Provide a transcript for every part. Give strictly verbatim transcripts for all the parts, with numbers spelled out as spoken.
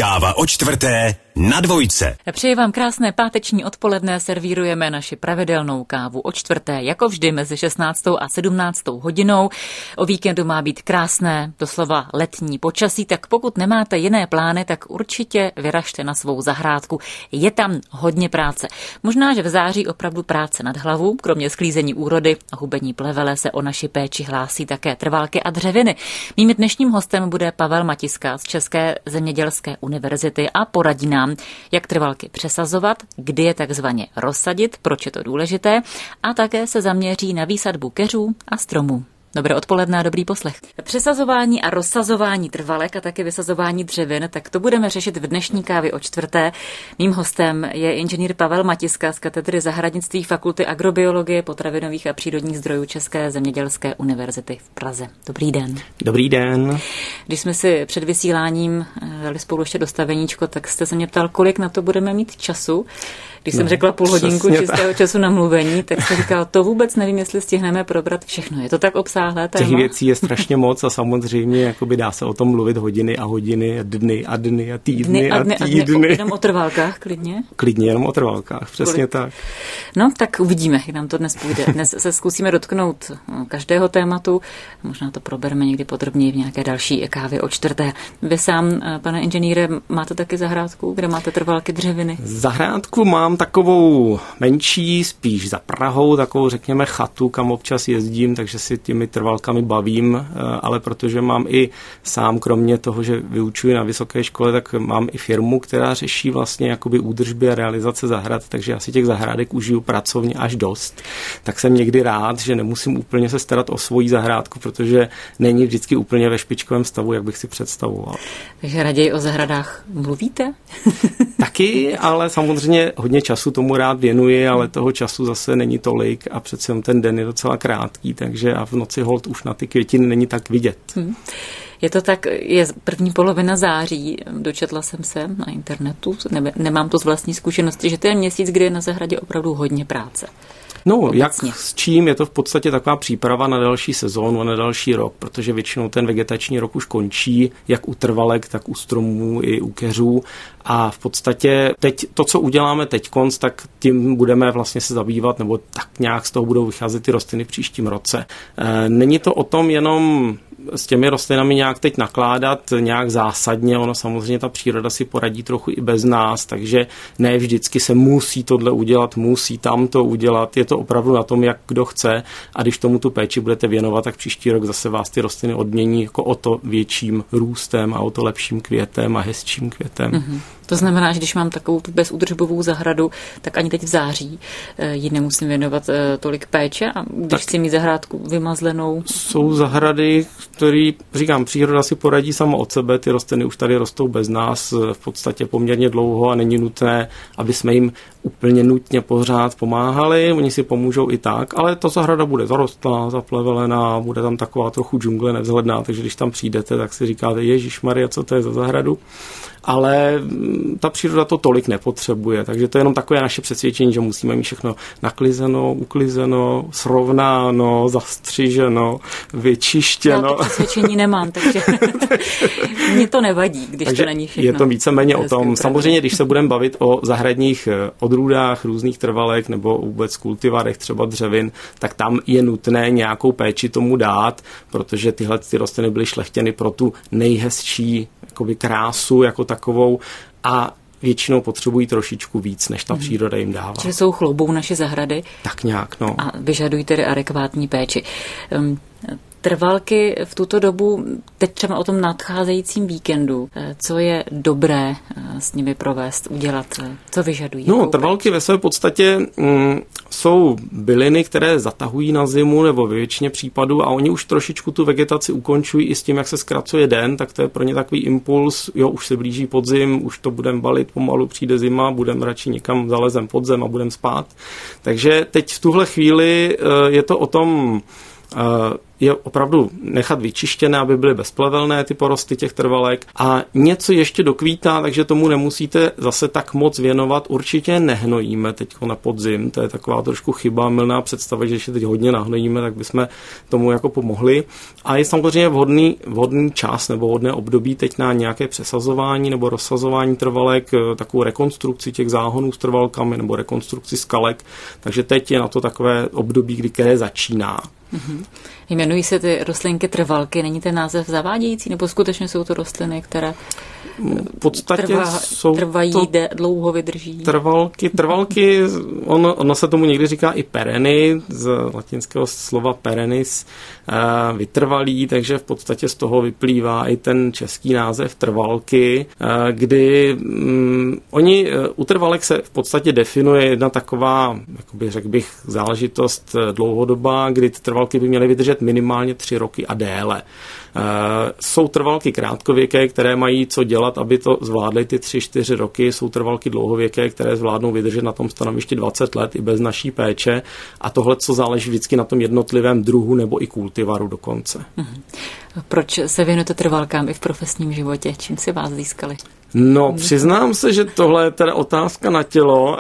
Káva o čtvrté na dvojce. Přeji vám krásné páteční odpoledne, servírujeme naši pravidelnou kávu o čtvrté, jako vždy mezi šestnáctou a sedmnáctou hodinou. O víkendu má být krásné, doslova letní počasí, tak pokud nemáte jiné plány, tak určitě vyražte na svou zahrádku. Je tam hodně práce. Možná, že v září opravdu práce nad hlavu, kromě sklízení úrody a hubení plevele se o naši péči hlásí také trvalky a dřeviny. Mým dnešním hostem bude Pavel Matiska z České zemědělské univerzity a poradí nám, jak trvalky přesazovat, kdy je takzvaně rozsadit, proč je to důležité, a také se zaměří na výsadbu keřů a stromů. Dobré odpoledne a dobrý poslech. Přesazování a rozsazování trvalek a také vysazování dřevin, tak to budeme řešit v dnešní kávě o čtvrté. Mým hostem je inženýr Pavel Matiska z katedry zahradnictví Fakulty agrobiologie, potravinových a přírodních zdrojů České zemědělské univerzity v Praze. Dobrý den. Dobrý den. Když jsme si před vysíláním dali spolu ještě dostaveníčko, tak jste se mě ptal, kolik na to budeme mít času. Když jsem no, řekla půl hodinku čistého tak. času na mluvení, tak jsem říkala, to vůbec nevím, jestli stihneme probrat všechno. Je to tak obsáhlé téma? Těch věcí je strašně moc a samozřejmě jakoby dá se o tom mluvit hodiny a hodiny a dny a dny a týdny dny a, dny a týdny. A dny. Jenom o trvalkách klidně? Klidně, jenom o trvalkách, přesně Kolik? tak. No, tak uvidíme, jak nám to dnes půjde. Dnes se zkusíme dotknout každého tématu, možná to probereme někdy podrobněji v nějaké další kávě o čtvrté. Vy sám, pane inženýre, máte taky zahrádku, kde máte trvalky, dřeviny? Zahrádku mám takovou menší, spíš za Prahou, takovou řekněme chatu, kam občas jezdím, takže si těmi trvalkami bavím, ale protože mám i sám, kromě toho, že vyučuji na vysoké škole, tak mám i firmu, která řeší vlastně jakoby údržby a realizace zahrad, takže já si těch zahrádek užiju pracovně až dost. Tak jsem někdy rád, že nemusím úplně se starat o svoji zahrádku, protože není vždycky úplně ve špičkovém stavu, jak bych si představoval. Takže raději o zahradách mluvíte? Taky, ale samozřejmě hodně času tomu rád věnuji, ale toho času zase není tolik a přece ten den je docela krátký, takže a v noci holt už na ty květiny není tak vidět. Hmm. Je to tak, je první polovina září, dočetla jsem se na internetu, ne, nemám to z vlastní zkušenosti, že to je měsíc, kdy je na zahradě opravdu hodně práce. No, obecně. Jak s čím, je to v podstatě taková příprava na další sezónu a na další rok, protože většinou ten vegetační rok už končí, jak u trvalek, tak u stromů i u keřů. A v podstatě teď to, co uděláme teď konc, tak tím budeme vlastně se zabývat, nebo tak nějak z toho budou vycházet ty rostliny v příštím roce. Není to o tom jenom s těmi rostlinami nějak teď nakládat, nějak zásadně, ono samozřejmě ta příroda si poradí trochu i bez nás, takže ne vždycky se musí tohle udělat, musí tam to udělat, je to opravdu na tom, jak kdo chce, a když tomu tu péči budete věnovat, tak příští rok zase vás ty rostliny odmění jako o to větším růstem a o to lepším květem a hezčím květem. Mm-hmm. To znamená, že když mám takovou bezúdržbovou zahradu, tak ani teď v září ji nemusím věnovat tolik péče, a když tak chci mít zahrádku vymazlenou. Jsou zahrady, které, říkám, příroda si poradí sama od sebe, ty rostliny už tady rostou bez nás v podstatě poměrně dlouho a není nutné, aby jsme jim úplně nutně pořád pomáhali, oni si pomůžou i tak, ale ta zahrada bude zarostlá, zaplevelená, bude tam taková trochu džungle nevzhledná, takže když tam přijdete, tak si říkáte, ježišmarja, co to je za zahradu? Ale ta příroda to tolik nepotřebuje, takže to je jenom takové naše přesvědčení, že musíme mít všechno naklizeno, uklizeno, srovnáno, zastřiženo, vyčištěno. Já to přesvědčení nemám, takže mě to nevadí, když takže to není všechno. Je to víceméně o tom. Samozřejmě, když se budeme bavit o zahradních odrůdách, různých trvalek nebo vůbec kultivarech, třeba dřevin, tak tam je nutné nějakou péči tomu dát, protože tyhle ty rostliny byly šlechtěny pro tu nejhezčí jakoby krásu jako takovou a většinou potřebují trošičku víc, než ta příroda jim dává. Čili jsou chloubou naše zahrady. Tak nějak, no. A vyžadují tedy adekvátní péči. Um, Trvalky v tuto dobu, teď třeba o tom nadcházejícím víkendu, co je dobré s nimi provést, udělat, co vyžadují? No, trvalky ve své podstatě mm, jsou byliny, které zatahují na zimu nebo ve většině případů a oni už trošičku tu vegetaci ukončují i s tím, jak se zkracuje den, tak to je pro ně takový impuls, jo, už se blíží podzim, už to budeme balit, pomalu přijde zima, budeme radši někam zalezem pod zem a budeme spát. Takže teď v tuhle chvíli je to o tom je opravdu nechat vyčištěné, aby byly bezplevelné ty porosty těch trvalek a něco ještě dokvítá, takže tomu nemusíte zase tak moc věnovat. Určitě nehnojíme teď na podzim, to je taková trošku chyba, mylná představa, že ještě teď hodně nahnojíme, tak bychom tomu jako pomohli. A je samozřejmě vhodný, vhodný čas nebo vhodné období teď na nějaké přesazování nebo rozsazování trvalek, takovou rekonstrukci těch záhonů s trvalkami nebo rekonstrukci skalek, takže teď je na to takové období, kdy které začíná. Mm-hmm. Jmenují se ty rostlinky trvalky, není ten název zavádějící, nebo skutečně jsou to rostliny, které v podstatě trvá, jsou trvají, to de, dlouho vydrží? Trvalky, trvalky, ono, ono se tomu někdy říká i pereny, z latinského slova perennis, vytrvalý, takže v podstatě z toho vyplývá i ten český název trvalky, kdy um, oni, u trvalek se v podstatě definuje jedna taková, jakoby řekl bych, záležitost dlouhodobá, kdy ty trvalky by měly vydržet minimálně tři roky a déle. Uh, jsou trvalky krátkověké, které mají co dělat, aby to zvládly ty tři čtyři roky. Jsou trvalky dlouhověké, které zvládnou vydržet na tom stanovišti dvacet let i bez naší péče. A tohle, co záleží vždycky na tom jednotlivém druhu nebo i kultivaru dokonce. Hmm. Proč se věnujete trvalkám i v profesním životě? Čím si vás získali? No, přiznám se, že tohle je teda otázka na tělo.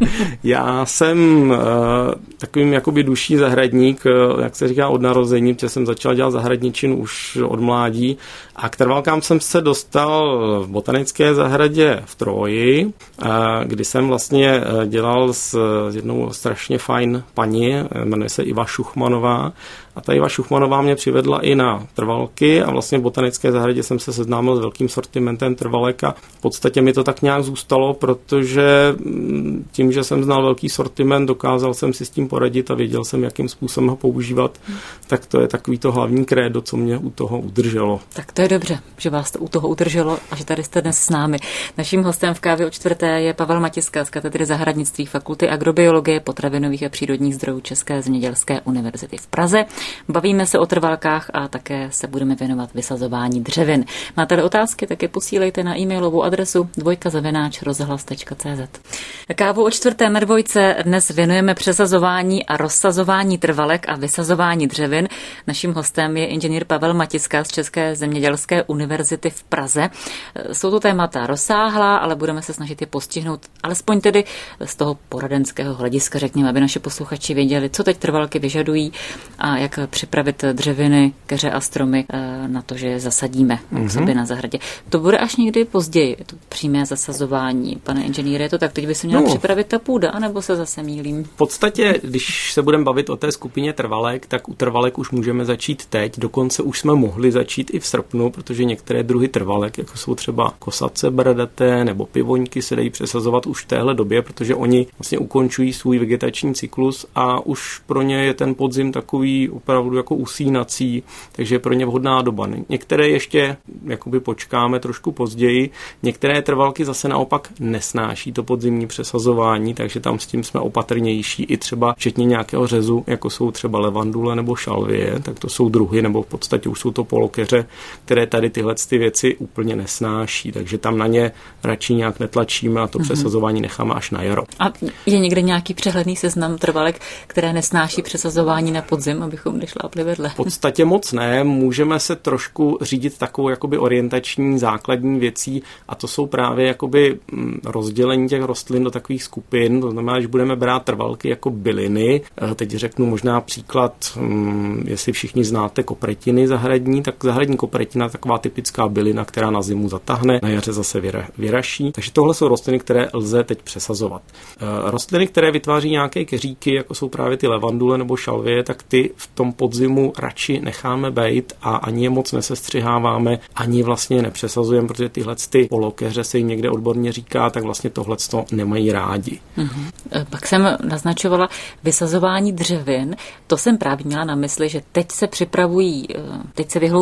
Já jsem uh, takovým jakoby duší zahradník, uh, jak se říká od narození, protože jsem začal dělat zahradničinu už od mládí a k trvalkám jsem se dostal v botanické zahradě v Troji, uh, kdy jsem vlastně uh, dělal s, s jednou strašně fajn paní, jmenuje se Iva Šuchmanová. A ta Iva Šuchmanová mě přivedla i na trvalky a vlastně v botanické zahradě jsem se seznámil s velkým sortimentem trvalek a v podstatě mi to tak nějak zůstalo, protože tím, že jsem znal velký sortiment, dokázal jsem si s tím poradit a věděl jsem, jakým způsobem ho používat, tak to je takový to hlavní krédo, co mě u toho udrželo. Tak to je dobře, že vás to u toho udrželo a že tady jste dnes s námi. Naším hostem v Kávě o čtvrté je Pavel Matiska z katedry zahradnictví Fakulty agrobiologie, potravinových a přírodních zdrojů České zemědělské univerzity v Praze. Bavíme se o trvalkách a také se budeme věnovat vysazování dřevin. Máte-li otázky, tak je posílejte na e-mailovou adresu dvojka zavináč rozhlas tečka cé zet. Kávu o čtvrté na dvojce dnes věnujeme přesazování a rozsazování trvalek a vysazování dřevin. Naším hostem je inženýr Pavel Matiska z České zemědělské univerzity v Praze. Jsou to témata rozsáhlá, ale budeme se snažit je postihnout alespoň tedy z toho poradenského hlediska, řekněme, aby naši posluchači věděli, co teď trvalky vyžadují a jak připravit dřeviny, keře a stromy na to, že je zasadíme mm-hmm. k sobě na zahradě. To bude až někdy později, to přímé zasazování. Pane inženýre, je to tak, teď by se měla no. připravit ta půda, anebo se zase mýlím? V podstatě, když se budeme bavit o té skupině trvalek, tak u trvalek už můžeme začít teď, dokonce už jsme mohli začít i v srpnu, protože některé druhy trvalek, jako jsou třeba kosace bradaté nebo pivoňky, se dají přesazovat už v téhle době, protože oni vlastně ukončují svůj vegetační cyklus a už pro ně je ten podzim takový opravdu jako usínací, takže je pro ně vhodná doba. Některé ještě jakoby počkáme trošku později, některé trvalky zase naopak nesnáší to podzimní přesazování, takže tam s tím jsme opatrnější i třeba včetně nějakého řezu, jako jsou třeba levandule nebo šalvie, tak to jsou druhy, nebo v podstatě už jsou to polokeře, které tady tyhle ty věci úplně nesnáší, takže tam na ně radši nějak netlačíme a to mm-hmm. přesazování necháme až na jaro. A je někde nějaký přehledný seznam trvalek, které nesnáší přesazování na podzim, abychom nešlápli vedle? V podstatě moc ne, můžeme se trošku řídit takovou jakoby orientační základní věcí a to jsou právě jakoby rozdělení těch rostlin do takových skupin, to znamená, že budeme brát trvalky jako byliny. Teď řeknu možná příklad, jestli všichni znáte kopretiny zahradní, tak zahradní kopretina je taková typická bylina, která na zimu zatáhne, na jaře zase vyra, vyraší. Takže tohle jsou rostliny, které lze teď přesazovat. Rostliny, které vytváří nějaké keříky, jako jsou právě ty levandule nebo šalvie, tak ty v tom podzimu radši necháme bejt a ani je moc nesestřiháváme, ani vlastně nepřesazujeme, protože tyhle ty polokeře se jim někde odborně říká, tak vlastně tohle nemají rádi. Mm-hmm. Pak jsem naznačovala vysazování dřevin. To jsem právě měla na mysli, že teď se připravují, teď se vyhloubí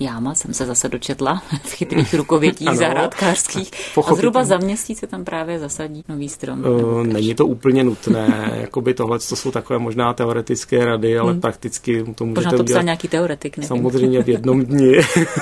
jáma, jsem se zase dočetla v chytrých rukovětích zahrádkářských. A zhruba za měsíc se tam právě zasadí nový strom. Uh, není to úplně nutné. Jakoby tohle to jsou takové možná teoretické rady, ale hmm. prakticky to můžete Možná to udělat. Psal nějaký teoretik, nevím. Samozřejmě v jednom dni.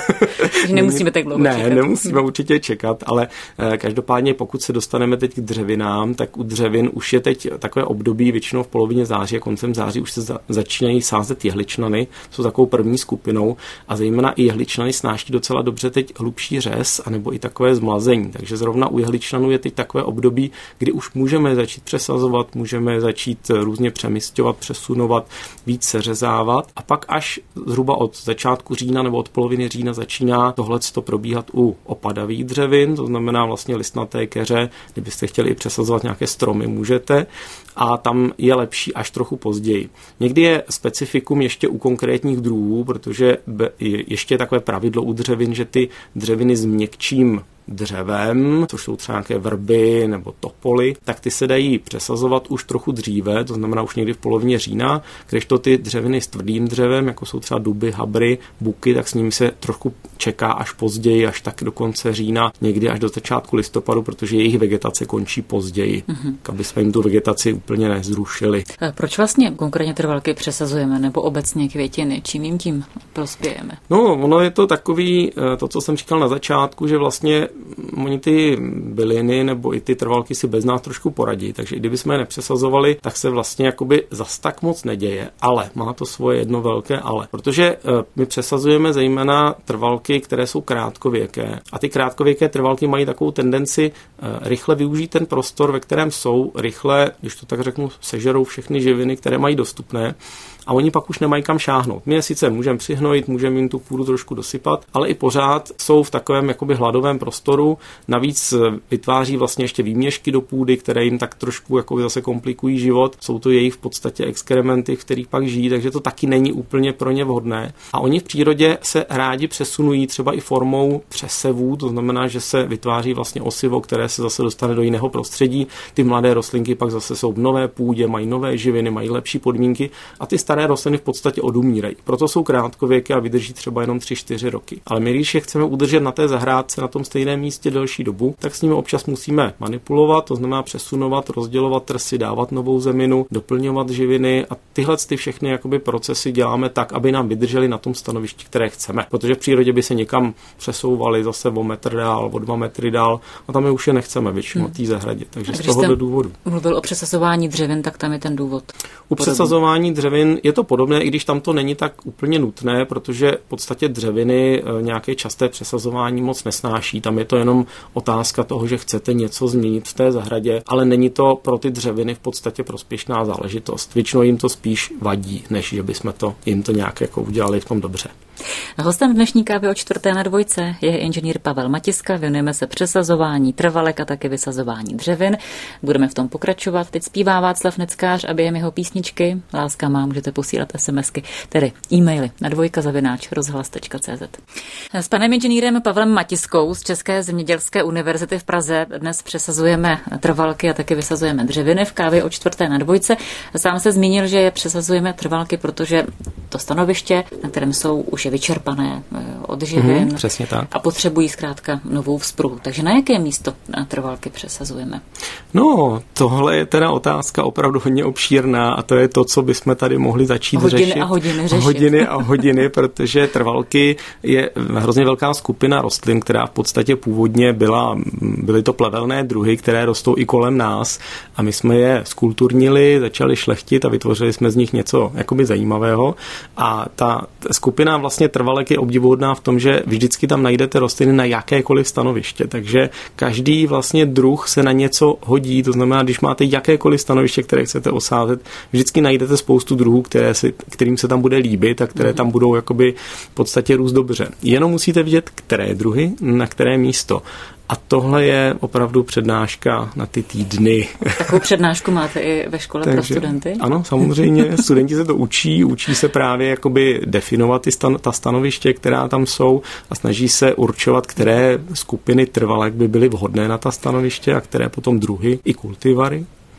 Takže nemusíme tak dlouho ne, čekat. Ne, nemusíme určitě čekat, ale uh, každopádně pokud se dostaneme teď k dřevinám, tak u dřevin už je teď takové období, většinou v polovině září a koncem září už se za, začínají sázet jehličnany, jsou takovou první skupinou a zejména i jehličnany snáší docela dobře teď hlubší řez anebo i takové zmlazení. Takže zrovna u jehličnanů je teď takové období, kdy už můžeme začít přesazovat, můžeme začít různě přemysťovat, přesunovat, víc seřezávat a pak až zhruba od začátku října nebo od poloviny října začíná tohleto probíhat u opadavých dřevin, to znamená vlastně listnaté keře, kdybyste chtěli i přesazovat nějaké stromy, můžete. A tam je lepší až trochu později. Někdy je specifikum ještě u konkrétních druhů, protože je ještě takové pravidlo u dřevin, že ty dřeviny s měkčím dřevem, což jsou třeba nějaké vrby nebo topoly, tak ty se dají přesazovat už trochu dříve, to znamená už někdy v polovině října, kdežto ty dřeviny s tvrdým dřevem, jako jsou třeba duby, habry, buky, tak s nimi se trošku čeká až později, až tak do konce října, někdy až do začátku listopadu, protože jejich vegetace končí později, mm-hmm. aby jsme jim tu vegetaci úplně nezrušili. Proč vlastně konkrétně trvalky přesazujeme, nebo obecně květiny? Čím jim tím prospějeme? No, ono je to takový, to, co jsem říkal na začátku, že vlastně oni ty byliny nebo i ty trvalky si bez nás trošku poradí, takže i kdyby jsme je nepřesazovali, tak se vlastně jakoby zas tak moc neděje, ale má to svoje jedno velké ale, protože my přesazujeme zejména trvalky, které jsou krátkověké a ty krátkověké trvalky mají takovou tendenci rychle využít ten prostor, ve kterém jsou, rychle, když to tak řeknu, sežerou všechny živiny, které mají dostupné. A oni pak už nemají kam šáhnout. My je sice můžeme přihnojit, můžeme jim tu půdu trošku dosypat, ale i pořád jsou v takovém jakoby hladovém prostoru. Navíc vytváří vlastně ještě výměšky do půdy, které jim tak trošku jakoby zase komplikují život. Jsou to jejich v podstatě exkrementy, v kterých pak žijí, takže to taky není úplně pro ně vhodné. A oni v přírodě se rádi přesunují třeba i formou přesevů, to znamená, že se vytváří vlastně osivo, které se zase dostane do jiného prostředí. Ty mladé rostlinky pak zase jsou v nové půdě, mají nové živiny, mají lepší podmínky a ty staré rostliny v podstatě odumírají. Proto jsou krátkověké a vydrží třeba jenom tři čtyři roky. Ale my, když je chceme udržet na té zahrádce na tom stejném místě delší dobu, tak s nimi občas musíme manipulovat, to znamená přesunovat, rozdělovat trsy, dávat novou zeminu, doplňovat živiny a tyhle ty všechny jakoby procesy děláme tak, aby nám vydrželi na tom stanovišti, které chceme. Protože v přírodě by se někam přesouvali zase o metr dál, o dva metry dál a tam je už je nechceme většinou hmm. té zahradě. Takže z tohohle důvodu. Mluvil o přesazování dřevin, tak tam je ten důvod. U přesazování dřevin je to podobné, i když tam to není tak úplně nutné, protože v podstatě dřeviny nějaké časté přesazování moc nesnáší. Tam je to jenom otázka toho, že chcete něco změnit v té zahradě, ale není to pro ty dřeviny v podstatě prospěšná záležitost. Většinou jim to spíš vadí, než že bychom to jim to nějak jako udělali v tom dobře. Hostem dnešní kávy o čtvrté na dvojce je inženýr Pavel Matiska. Věnujeme se přesazování trvalek a také vysazování dřevin. Budeme v tom pokračovat. Teď zpívá Václav Neckář a během jeho písničky Láska má můžete posílat SMSky, tedy e-maily na dvojka zavináč rozhlas tečka cé zet. S panem inženýrem Pavlem Matiskou z České zemědělské univerzity v Praze dnes přesazujeme trvalky a také vysazujeme dřeviny v kávě o čtvrté na dvojce. Sám se zmínil, že je přesazujeme trvalky, protože to stanoviště, na kterém jsou, už je vyčerpané od živin mm, přesně tak. A potřebují zkrátka novou vzpruhu. Takže na jaké místo na trvalky přesazujeme? No, tohle je teda otázka opravdu hodně obšírná a to je to, co bychom tady mohli začít hodiny řešit. A hodiny řešit. Hodiny a hodiny, protože trvalky je hrozně velká skupina rostlin, která v podstatě původně byla, byly to plevelné druhy, které rostou i kolem nás a my jsme je skulturnili, začali šlechtit a vytvořili jsme z nich něco jakoby zajímavého a ta skupina vlastně trvalek je obdivuhodná v tom, že vždycky tam najdete rostliny na jakékoliv stanoviště, takže každý vlastně druh se na něco hodí, to znamená, když máte jakékoliv stanoviště, které chcete osázet, vždycky najdete spoustu druhů, které si, kterým se tam bude líbit a které tam budou jakoby v podstatě růst dobře. Jenom musíte vidět, které druhy, na které místo. A tohle je opravdu přednáška na ty týdny. Takovou přednášku máte i ve škole Takže, pro studenty? Ano, samozřejmě. Studenti se to učí, učí se právě jakoby definovat ty stan- ta stanoviště, která tam jsou a snaží se určovat, které skupiny trvalek by byly vhodné na ta stanoviště a které potom druhy i kultivary.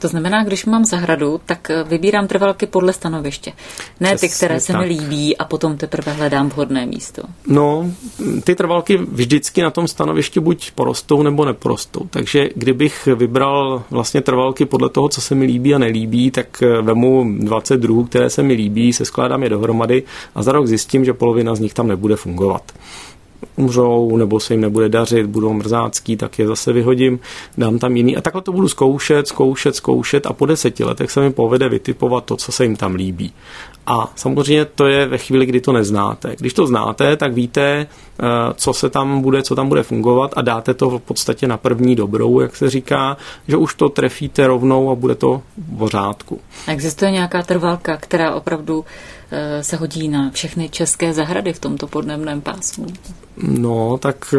To znamená, když mám zahradu, tak vybírám trvalky podle stanoviště. Ne Přesně ty, které se tak. mi líbí a potom teprve hledám vhodné místo. No, ty trvalky vždycky na tom stanovišti buď porostou nebo neporostou. Takže kdybych vybral vlastně trvalky podle toho, co se mi líbí a nelíbí, tak vemu dvacet druhů, které se mi líbí, seskládám je dohromady a za rok zjistím, že polovina z nich tam nebude fungovat. Umřou, nebo se jim nebude dařit, budou mrzácký, tak je zase vyhodím, dám tam jiný. A takhle to budu zkoušet, zkoušet, zkoušet a po deseti letech se mi povede vytipovat to, co se jim tam líbí. A samozřejmě to je ve chvíli, kdy to neznáte. Když to znáte, tak víte, co se tam bude, co tam bude fungovat a dáte to v podstatě na první dobrou, jak se říká, že už to trefíte rovnou a bude to v pořádku. Existuje nějaká trvalka, která opravdu se hodí na všechny české zahrady v tomto podnebném pásmu? No, tak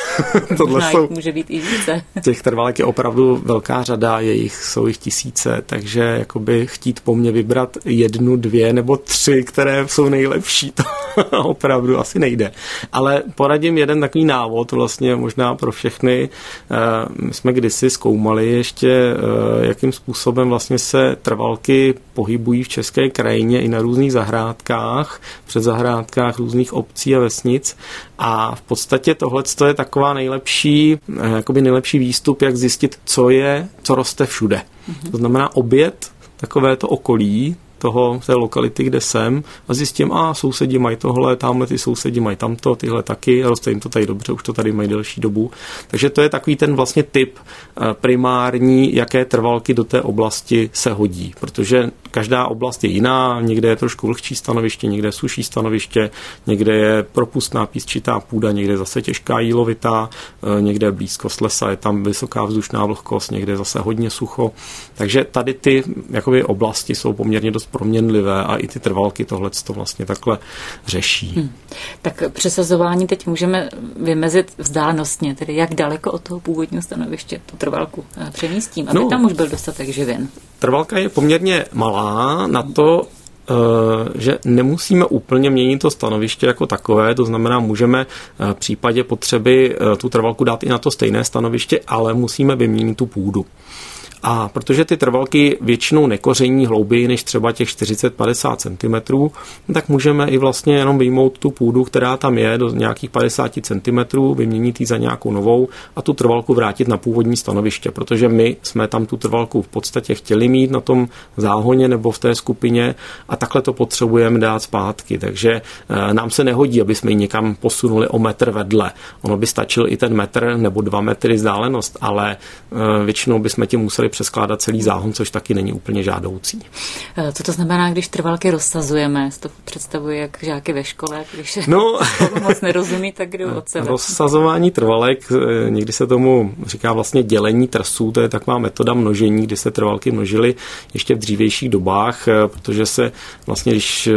tohle Možná jsou... může být i více. Těch trvalek je opravdu velká řada, jejich, jsou jich tisíce, takže jakoby chtít po mně vybrat jednu, dvě nebo tři, které jsou nejlepší, to opravdu asi nejde. Ale poradím jeden takový návod, vlastně možná pro všechny. My jsme kdysi zkoumali ještě, jakým způsobem vlastně se trvalky pohybují v české krajině i na různých zahrádkách, před zahrádkách různých obcí a vesnic. A v podstatě tohle je taková nejlepší, jakoby nejlepší výstup, jak zjistit, co je, co roste všude. Mm-hmm. To znamená obět takovéto okolí, toho, té lokality, kde jsem a zjistím, a sousedi mají tohle, tamhle ty sousedi mají tamto, tyhle taky, roste jim to tady dobře, už to tady mají delší dobu. Takže to je takový ten vlastně typ primární, jaké trvalky do té oblasti se hodí, protože každá oblast je jiná, někde je trošku vlhčí stanoviště, někde je suší stanoviště, někde je propustná písčitá půda, někde je zase těžká jílovitá, někde je blízkost lesa, je tam vysoká vzdušná vlhkost, někde je zase hodně sucho. Takže tady ty jakoby oblasti jsou poměrně dost proměnlivé a i ty trvalky tohleto vlastně takhle řeší. Hmm. Tak přesazování teď můžeme vymezit vzdálenostně, tedy jak daleko od toho původního stanoviště tu trvalku přemístím, aby no, tam už byl dostatek živin. Trvalka je poměrně malá na to, že nemusíme úplně měnit to stanoviště jako takové, to znamená, můžeme v případě potřeby tu trvalku dát i na to stejné stanoviště, ale musíme vyměnit tu půdu. A protože ty trvalky většinou nekoření hlouběji než třeba těch čtyřicet až padesát centimetrů, tak můžeme i vlastně jenom vyjmout tu půdu, která tam je, do nějakých padesát centimetrů, vyměnit ji za nějakou novou a tu trvalku vrátit na původní stanoviště, protože my jsme tam tu trvalku v podstatě chtěli mít na tom záhoně nebo v té skupině a takhle to potřebujeme dát zpátky. Takže nám se nehodí, aby jsme ji někam posunuli o metr vedle. Ono by stačil i ten metr nebo dva metry vzdálenost, ale většinou bychom tím museli přeskládat celý záhon, což taky není úplně žádoucí. Co to znamená, když trvalky rozsazujeme? To představuje jak žáky ve škole, když no, moc nerozumí, tak jdou od sebe. Rozsazování trvalek, někdy se tomu říká vlastně dělení trsů, to je taková metoda množení, kdy se trvalky množily ještě v dřívějších dobách, protože se vlastně, když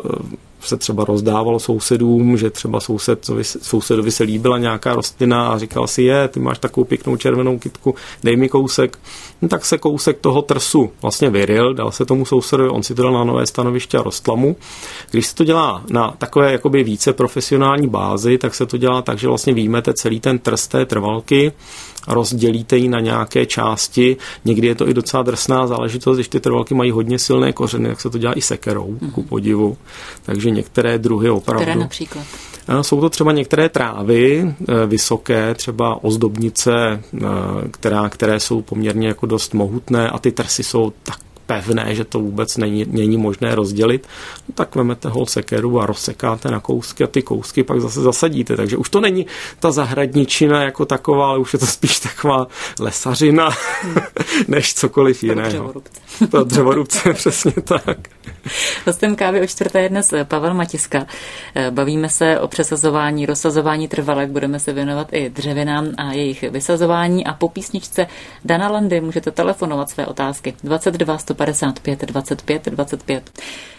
se třeba rozdávalo sousedům, že třeba soused, sousedovi se líbila nějaká rostlina a říkal si, je, ty máš takovou pěknou červenou kytku, dej mi kousek. No, tak se kousek toho trsu vlastně vyryl, dal se tomu sousedovi, on si to dal na nové stanoviště a rostla mu. Když se to dělá na takové jakoby více profesionální bázi, tak se to dělá tak, že vlastně vyjmete celý ten trs té trvalky, rozdělíte ji na nějaké části. Někdy je to i docela drsná záležitost, když ty trvalky mají hodně silné kořeny, tak se to dělá i sekerou, mm-hmm. ku podivu. Takže některé druhy opravdu. Které například? Jsou to třeba některé trávy vysoké, třeba ozdobnice, která, které jsou poměrně jako dost mohutné a ty trsy jsou tak pevné, že to vůbec není, není možné rozdělit, no, tak vemete hol sekeru a rozsekáte na kousky a ty kousky pak zase zasadíte. Takže už to není ta zahradničina jako taková, ale už je to spíš taková lesařina, než cokoliv jiného. To dřevorubce, přesně tak. Hostem Kávy o čtvrté je dnes Pavel Matiska. Bavíme se o přesazování, rozsazování trvalek, budeme se věnovat i dřevinám a jejich vysazování a po písničce Dana Landy můžete telefonovat své otázky dvacet dva sto padesát pět dvacet pět dvacet pět.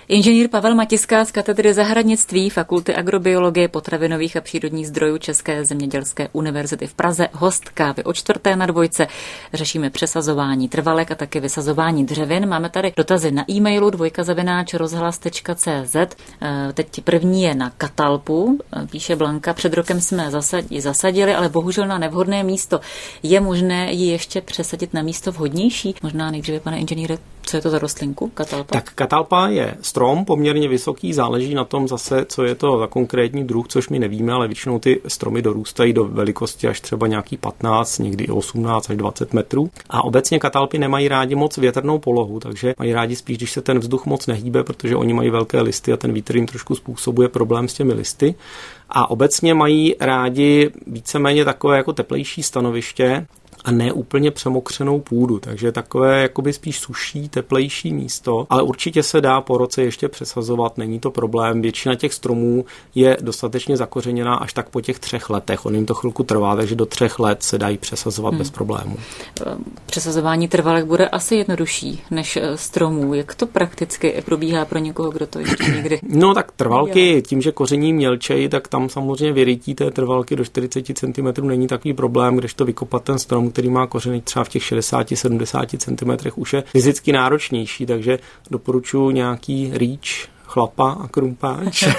Inženýr Pavel Matiska z katedry zahradnictví Fakulty agrobiologie, potravinových a přírodních zdrojů České zemědělské univerzity v Praze, host Kávy o čtvrté na Dvojce. Řešíme přesazování trvalek a také vysazování dřevin. Máme tady dotazy na e-mailu dvojka zavináč rozhlas tečka cé zet. Teď první je na katalpu, píše Blanka. Před rokem jsme ji zasadili, ale bohužel na nevhodné místo. Je možné ji ještě přesadit na místo vhodnější? Možná nejdříve, pane inženýre, co je to za rostlinku, katalpa? Tak katalpa je strom, poměrně vysoký, záleží na tom zase, co je to za konkrétní druh, což my nevíme, ale většinou ty stromy dorůstají do velikosti až třeba nějaký patnáct, někdy i osmnáct až dvacet metrů. A obecně katalpy nemají rádi moc větrnou polohu, takže mají rádi spíš, když se ten vzduch moc nehýbe, protože oni mají velké listy a ten vítr jim trošku způsobuje problém s těmi listy. A obecně mají rádi víceméně takové jako teplejší stanoviště a ne úplně přemokřenou půdu, takže takové jakoby spíš suší, teplejší místo, ale určitě se dá po roce ještě přesazovat, není to problém. Většina těch stromů je dostatečně zakořeněná až tak po těch třech letech. On jim to chvilku trvá, takže do třech let se dají přesazovat hmm. bez problémů. Přesazování trvalek bude asi jednodušší než stromů. Jak to prakticky probíhá pro někoho, kdo to ještě někdy? No tak trvalky, tím, že koření mělčejí, tak tam samozřejmě vyrytí té trvalky do čtyřicet centimetrů není takový problém, když to vykopat ten strom, který má kořeny třeba v těch šedesát až sedmdesát centimetrech, už je fyzicky náročnější, takže doporučuji nějaký rýč, chlapa a krumpáč.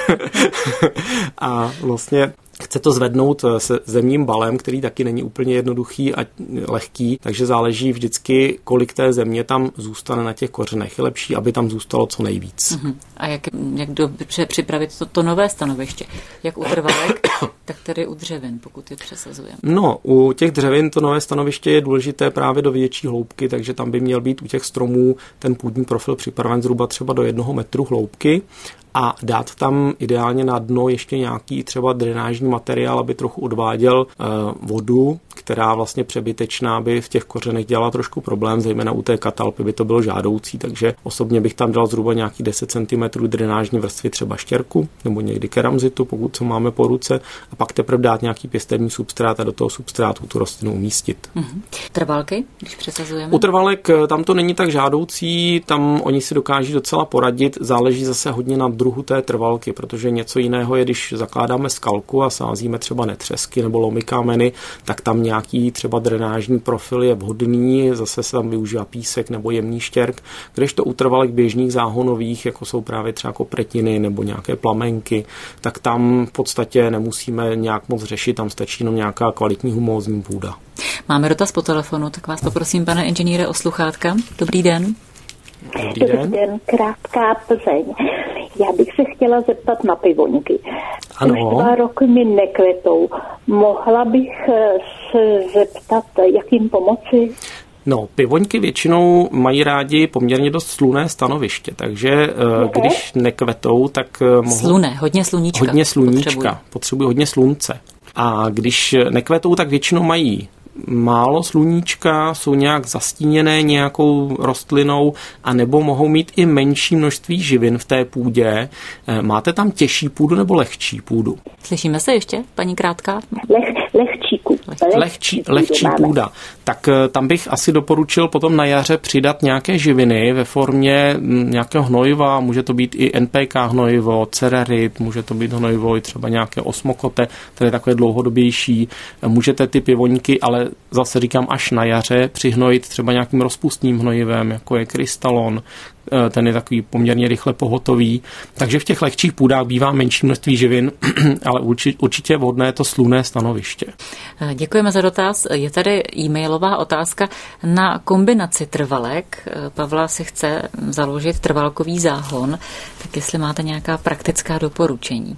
A vlastně chce to zvednout se zemním balem, který taky není úplně jednoduchý a lehký, takže záleží vždycky, kolik té země tam zůstane na těch kořenech. Je lepší, aby tam zůstalo co nejvíc. Uh-huh. A jak, jak dobře připravit to, to nové stanoviště? Jak u trvalek, tak tedy u dřevin, pokud je přesazujeme? No, u těch dřevin to nové stanoviště je důležité právě do větší hloubky, takže tam by měl být u těch stromů ten půdní profil připraven zhruba třeba do jednoho metru hloubky a dát tam ideálně na dno ještě nějaký třeba drenážní materiál, aby trochu odváděl e, vodu, která vlastně přebytečná by v těch kořenech dělala trošku problém, zejména u té katalpy by to bylo žádoucí, takže osobně bych tam dal zhruba nějaký deset centimetrů drenážní vrstvy třeba štěrku nebo někdy keramzitu, pokud co máme po ruce, a pak teprve dát nějaký pěstební substrát a do toho substrátu tu rostlinu umístit. Mm-hmm. Trvalky, když přesazujeme? U trvalek tam to není tak žádoucí, tam oni si dokáží docela poradit, záleží zase hodně na druhu té trvalky, protože něco jiného je, když zakládáme skalku a sázíme třeba netřesky nebo lomy kámeny, tak tam nějaký třeba drenážní profil je vhodný, zase se tam využívá písek nebo jemný štěrk, kdežto u trvalek běžných záhonových, jako jsou právě třeba kopretiny nebo nějaké plamenky, tak tam v podstatě nemusíme nějak moc řešit, tam stačí jenom nějaká kvalitní humózní půda. Máme dotaz po telefonu, tak vás poprosím, pane inženýre, o sluchátka. Dobrý den. Dobrý den. Dobrý den, krátká Plzeň. Já bych se chtěla zeptat na pivoňky. Ano. Už dva roky mi nekvetou. Mohla bych se zeptat, jak jim pomoci? No, pivoňky většinou mají rádi poměrně dost slunné stanoviště, takže uh, když nekvetou, tak uh, mohou... Sluné, hodně sluníčka. Hodně sluníčka, potřebují hodně slunce. A když nekvetou, tak většinou mají málo sluníčka, jsou nějak zastíněné nějakou rostlinou, anebo mohou mít i menší množství živin v té půdě. Máte tam těžší půdu nebo lehčí půdu? Slyšíme se ještě, paní Krátká? Leh, lehčí půdu. Lehčí, lehčí půda. Tak tam bych asi doporučil potom na jaře přidat nějaké živiny ve formě nějakého hnojiva, může to být i N P K hnojivo, cererit, může to být hnojivo i třeba nějaké osmokote, které je takové dlouhodobější. Můžete ty pivoňky, ale zase říkám až na jaře, přihnojit třeba nějakým rozpustným hnojivem, jako je krystalon, ten je takový poměrně rychle pohotový. Takže v těch lehčích půdách bývá menší množství živin, ale určitě je vhodné to slunné stanoviště. Děkujeme za dotaz. Je tady e-mailová otázka na kombinaci trvalek. Pavla si chce založit trvalkový záhon, tak jestli máte nějaká praktická doporučení.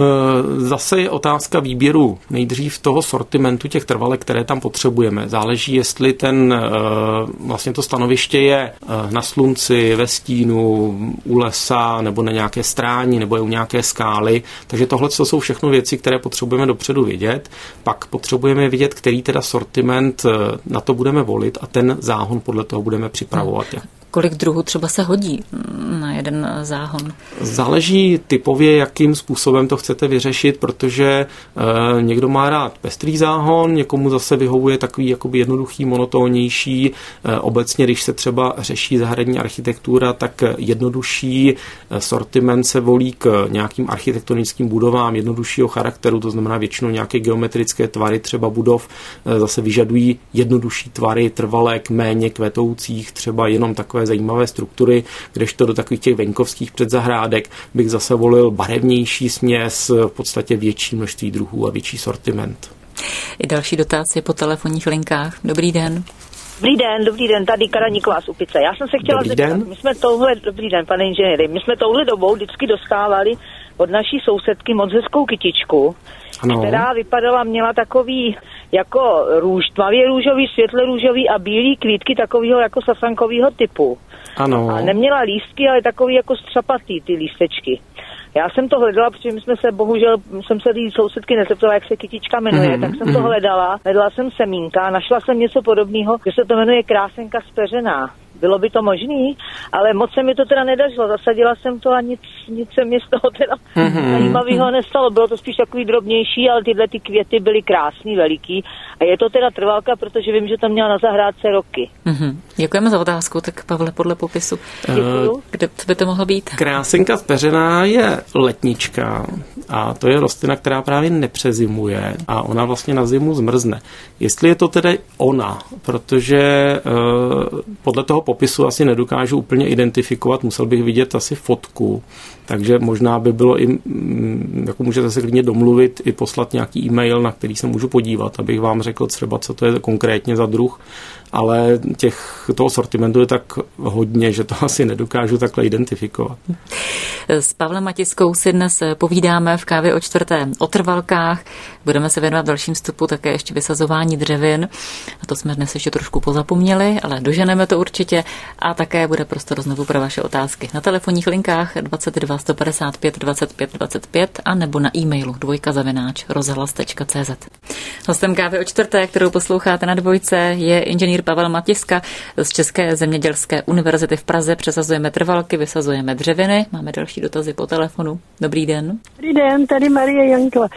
Zase je otázka výběru nejdřív toho sortimentu těch trvalek, které tam potřebujeme. Záleží, jestli ten vlastně to stanoviště je na slunci, ve stínu, u lesa, nebo na nějaké stráni, nebo je u nějaké skály. Takže tohle jsou všechno věci, které potřebujeme dopředu vědět. Pak potřebujeme vědět, který teda sortiment na to budeme volit a ten záhon podle toho budeme připravovat. Hmm. Kolik druhů třeba se hodí na jeden záhon? Záleží typově, jakým způsobem to chcete vyřešit, protože e, někdo má rád pestrý záhon, někomu zase vyhovuje takový jakoby jednoduchý, monotónnější. E, obecně, když se třeba řeší zahradní architektura, tak jednodušší sortiment se volí k nějakým architektonickým budovám jednoduššího charakteru, to znamená většinou nějaké geometrické tvary třeba budov e, zase vyžadují jednodušší tvary, trvalé, méně kvetoucích, třeba jenom takové zajímavé struktury, kdežto do takových těch venkovských předzahrádek bych zase volil barevnější směs, v podstatě větší množství druhů a větší sortiment. I další dotaz je po telefonních linkách. Dobrý den. Dobrý den, dobrý den, tady Karaníková z Upice. Já jsem se chtěla dobrý zeptat, den. my jsme touhle, dobrý den, pane inženýry, my jsme touhle dobou vždycky dostávali od naší sousedky moc hezkou kytičku, ano. Která vypadala, měla takový jako růž, tmavě růžový, světle růžový a bílý kvítky takového jako sasankového typu. Ano. A neměla lístky, ale takový jako střapatý ty lístečky. Já jsem to hledala, protože my jsme se, bohužel, jsem se tý sousedky nezeptala, jak se kytička jmenuje, mm-hmm. tak jsem to hledala, hledala jsem semínka, našla jsem něco podobného, že se to jmenuje krásenka speřená. Bylo by to možný, ale moc se mi to teda nedařilo. Zasadila jsem to a nic, nic se mi z toho teda mm-hmm. zajímavého nestalo. Bylo to spíš takový drobnější, ale tyhle ty květy byly krásný, veliký. A je to teda trvalka, protože vím, že to měla na zahrádce roky. Mm-hmm. Děkujeme za otázku, tak Pavle, podle popisu. Děkuju. Kde by to mohlo být? Krásenka speřená je letnička a to je rostlina, která právě nepřezimuje a ona vlastně na zimu zmrzne. Jestli je to tedy ona, protože uh, podle toho popisu asi nedokážu úplně identifikovat, musel bych vidět asi fotku, takže možná by bylo i, jako můžete se klidně domluvit, i poslat nějaký e-mail, na který se můžu podívat, abych vám řekl třeba, co to je konkrétně za druh, ale těch, toho sortimentu je tak hodně, že to asi nedokážu takhle identifikovat. S Pavlem Matiskou si dnes povídáme v kávě o čtvrté o trvalkách. Budeme se věnovat v dalším vstupu také ještě vysazování dřevin. A to jsme dnes ještě trošku pozapomněli, ale doženeme to určitě. A také bude prostor znovu pro vaše otázky na telefonních linkách dvacet dva sto padesát pět dvacet pět dvacet pět a nebo na e-mailu dvojka zavináč rozhlas tečka cé zet. Hostem kávy o čtvrté, kterou posloucháte na Dvojce, je inženýr Pavel Matiska z České zemědělské univerzity v Praze. Přesazujeme trvalky, vysazujeme dřeviny. Máme další dotazy po telefonu. Dobrý den. Dobrý den, tady Marie Jankla.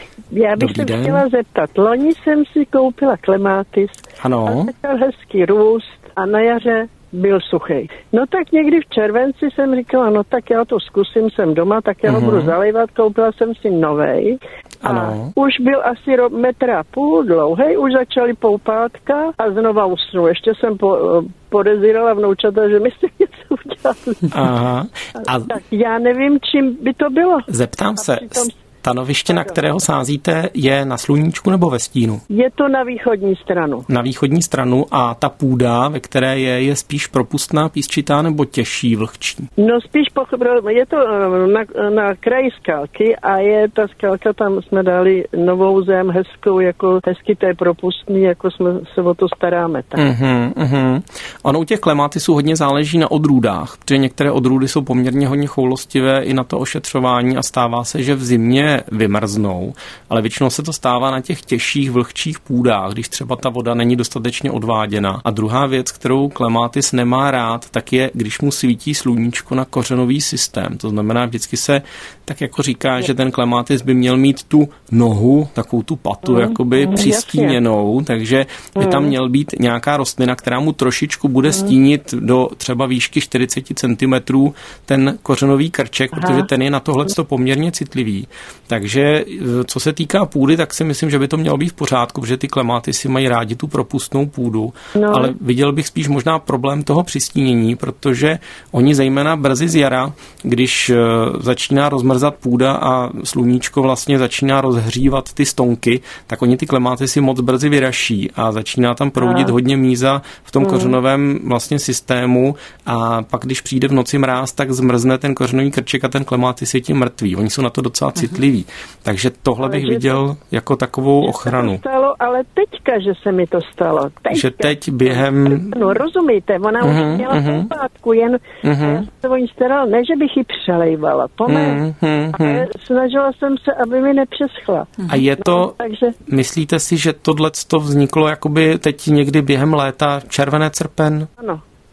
Já bych se chtěla zeptat. Loni jsem si koupila klematis. Ano. A začal hezký růst a na jaře byl suchý. No tak někdy v červenci jsem říkala, no tak já to zkusím, jsem doma, tak já ho uh-huh. budu zalévat. Koupila jsem si novej. Ano. A už byl asi ro- metra půl dlouhej, už začaly poupátka a znova usnu. Ještě jsem po, podezírala vnoučata, že mi se něco udělali. Aha. A tak já nevím, čím by to bylo. Zeptám se, stanoviště, na kterého sázíte, je na sluníčku nebo ve stínu? Je to na východní stranu. Na východní stranu a ta půda, ve které je, je spíš propustná, písčitá nebo těžší, vlhčí? No spíš, pochopil, je to na, na kraji skalky a je ta skalka, tam jsme dali novou zem hezkou, jako hezky to je propustný, jako jsme se o to staráme. Tak. Uh-huh, uh-huh. Ono u těch klematisů hodně záleží na odrůdách, protože některé odrůdy jsou poměrně hodně choulostivé i na to ošetřování a stává se, že v zimě vymrznou, ale většinou se to stává na těch těžších, vlhčích půdách, když třeba ta voda není dostatečně odváděna. A druhá věc, kterou klematis nemá rád, tak je, když mu svítí sluníčko na kořenový systém. To znamená, vždycky se tak jako říká, že ten klematis by měl mít tu nohu, takovou tu patu, mm, jakoby mm, přistíněnou, takže by tam měl být nějaká rostlina, která mu trošičku bude stínit do třeba výšky čtyřicet centimetrů ten kořenový krček, Aha. protože ten je na tohleto poměrně citlivý. Takže co se týká půdy, tak si myslím, že by to mělo být v pořádku, protože ty klematisy mají rádi tu propustnou půdu, no. ale viděl bych spíš možná problém toho přistínění, protože oni zejména brzy z jara, když začíná rozmrzat půda a sluníčko vlastně začíná rozhřívat ty stonky, tak oni ty klematisy moc brzy vyraší a začíná tam proudit a. hodně míza v tom mm. kořenovém vlastně systému a pak, když přijde v noci mráz, tak zmrzne ten kořenový krček a ten klematis je tím mrtvý. Oni jsou na to docela citliví. Takže tohle ale bych viděl to, jako takovou ochranu. To stalo, ale teďka, že se mi to stalo. Teďka. Že teď během... No rozumíte, ona uh-huh, už měla uh-huh. poupátku, jen uh-huh. já se o ní staral, ne, že bych ji přelejvala, pomalu, uh-huh. ale snažila jsem se, aby mi nepřeschla. A je to, no, takže... myslíte si, že tohleto vzniklo jakoby teď někdy během léta, červené, srpen? Ano.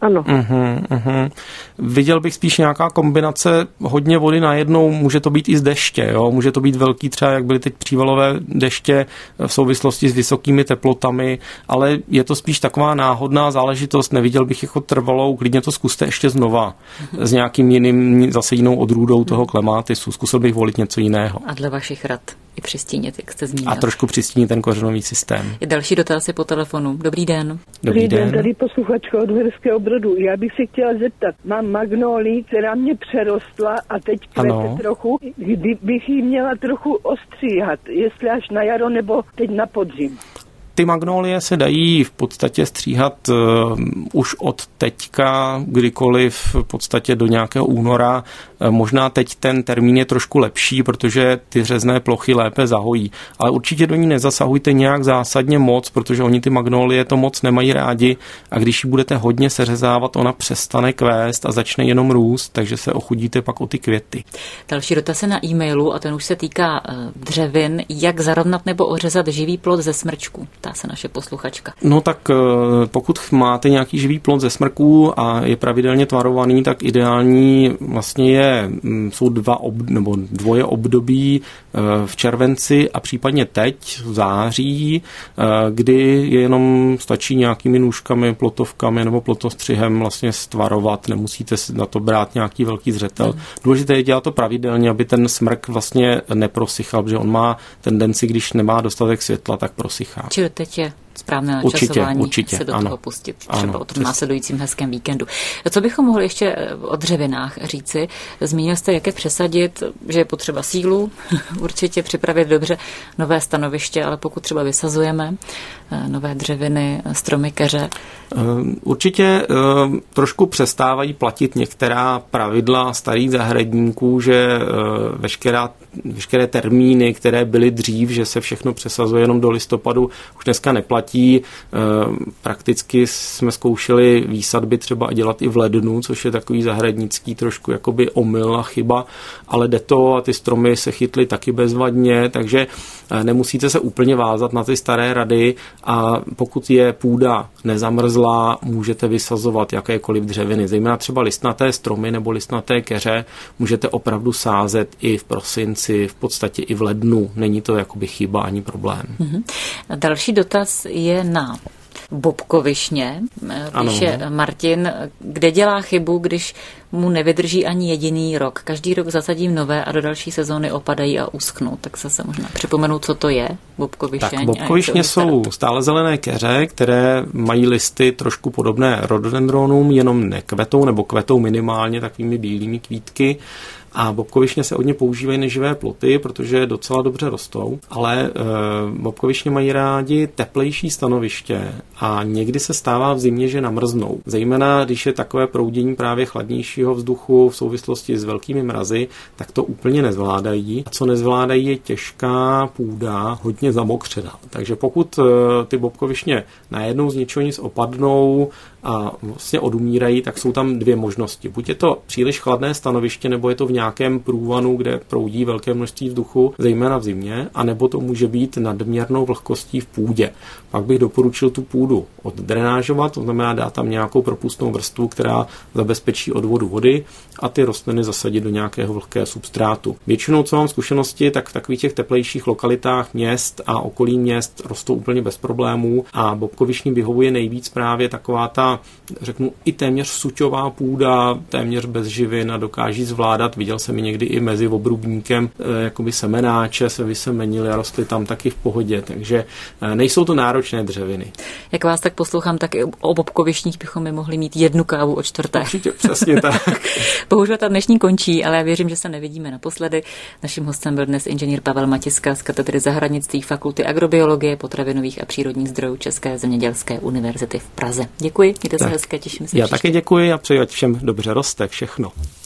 Ano. Uhum, uhum. Viděl bych spíš nějaká kombinace hodně vody najednou, může to být i z deště, jo? Může to být velký třeba, jak byly teď přívalové deště v souvislosti s vysokými teplotami, ale je to spíš taková náhodná záležitost, neviděl bych jako trvalou, klidně to zkuste ještě znova s nějakým jiným, zase jinou odrůdou toho klematisu, zkusil bych volit něco jiného. A dle vašich rad i přistínit, jak jste zmínil. A trošku přistínit ten kořenový systém. Je další dotaz po telefonu. Dobrý den. Dobrý den, tady posluchačka od Uherského Brodu. Já bych se chtěla zeptat, mám magnolii, která mě přerostla a teď kvete trochu, kdy bych ji měla trochu ostříhat, jestli až na jaro nebo teď na podzim. Ty magnolie se dají v podstatě stříhat uh, už od teďka, kdykoliv v podstatě do nějakého února. Uh, možná teď ten termín je trošku lepší, protože ty řezné plochy lépe zahojí. Ale určitě do ní nezasahujte nějak zásadně moc, protože oni ty magnolie to moc nemají rádi a když ji budete hodně seřezávat, ona přestane kvést a začne jenom růst, takže se ochudíte pak o ty květy. Další dotaz je na e-mailu a ten už se týká uh, dřevin. Jak zarovnat nebo ořezat živý plod ze smrčku? Ptá se naše posluchačka. No tak pokud máte nějaký živý plod ze smrků a je pravidelně tvarovaný, tak ideální vlastně je, jsou dva ob, nebo dvoje období v červenci a případně teď v září, kdy je jenom stačí nějakými nůžkami, plotovkami nebo plotostřihem vlastně stvarovat, nemusíte na to brát nějaký velký zřetel. Hmm. Důležité je dělat to pravidelně, aby ten smrk vlastně neprosychal, protože on má tendenci, když nemá dostatek světla, tak prosychá. Čili teď je správné načasování určitě, určitě, se do ano. toho pustit, třeba ano, o tom následujícím hezkém víkendu. Co bychom mohli ještě o dřevinách říci? Zmínil jste, jak je přesadit, že je potřeba sílu, určitě připravit dobře nové stanoviště, ale pokud třeba vysazujeme nové dřeviny, stromy, keře. Určitě trošku přestávají platit některá pravidla starých zahradníků, že veškerá, veškeré termíny, které byly dřív, že se všechno přesazuje jenom do listopadu, už dneska neplatí. Prakticky jsme zkoušeli výsadby třeba dělat i v lednu, což je takový zahradnický trošku jakoby omyl a chyba, ale jde to a ty stromy se chytly taky bezvadně, takže nemusíte se úplně vázat na ty staré rady a pokud je půda nezamrzlá, můžete vysazovat jakékoliv dřeviny, zejména třeba listnaté stromy nebo listnaté keře, můžete opravdu sázet i v prosinci, v podstatě i v lednu. Není to jakoby chyba ani problém. Mm-hmm. Další dotaz je na bobkovišně, píše ano. Martin, kde dělá chybu, když mu nevydrží ani jediný rok. Každý rok zasadím nové a do další sezóny opadají a uschnou. Tak se možná připomenu, co to je bobkovišeň. Tak bobkovišně jsou stále zelené keře, které mají listy trošku podobné rododendronům, jenom nekvetou nebo kvetou minimálně takovými bílými kvítky. A bobkovišně se hodně používají neživé ploty, protože docela dobře rostou, ale e, bobkovišně mají rádi teplejší stanoviště a někdy se stává v zimě, že namrznou. Zejména, když je takové proudění právě chladnějšího vzduchu v souvislosti s velkými mrazy, tak to úplně nezvládají. A co nezvládají je těžká půda, hodně zamokřená. Takže pokud e, ty bobkovišně najednou z ničeho nic opadnou a vlastně odumírají, tak jsou tam dvě možnosti. Buď je to příliš chladné stanoviště, nebo je to v nějakém průvanu, kde proudí velké množství vzduchu, zejména v zimě, anebo to může být nadměrnou vlhkostí v půdě. Pak bych doporučil tu půdu oddrenážovat, to znamená dát tam nějakou propustnou vrstvu, která zabezpečí odvodu vody a ty rostliny zasadit do nějakého vlhkého substrátu. Většinou, co mám zkušenosti, tak v takových těch teplejších lokalitách měst a okolí měst rostou úplně bez problémů a bobkovišní vyhovuje nejvíc právě taková ta, řeknu, i téměř suťová půda, téměř bez živin a dokáží zvládat. Viděl jsem i někdy i mezi obrubníkem, e, jakoby semenáče se vysemenily a rostly tam taky v pohodě, takže e, nejsou to náročné dřeviny. Jak vás tak poslouchám, tak i o bobkovišních bychom mi mohli mít jednu kávu o čtvrté. Určitě, přesně tak. Bohužel ta dnešní končí, ale já věřím, že se nevidíme naposledy. Naším hostem byl dnes inženýr Pavel Matiska z katedry zahradnictví Fakulty agrobiologie, potravinových a přírodních zdrojů České zemědělské univerzity v Praze. Děkuji, mějte se hezké, těším se. Já příště. také děkuji a přeji, ať všem dobře roste všechno.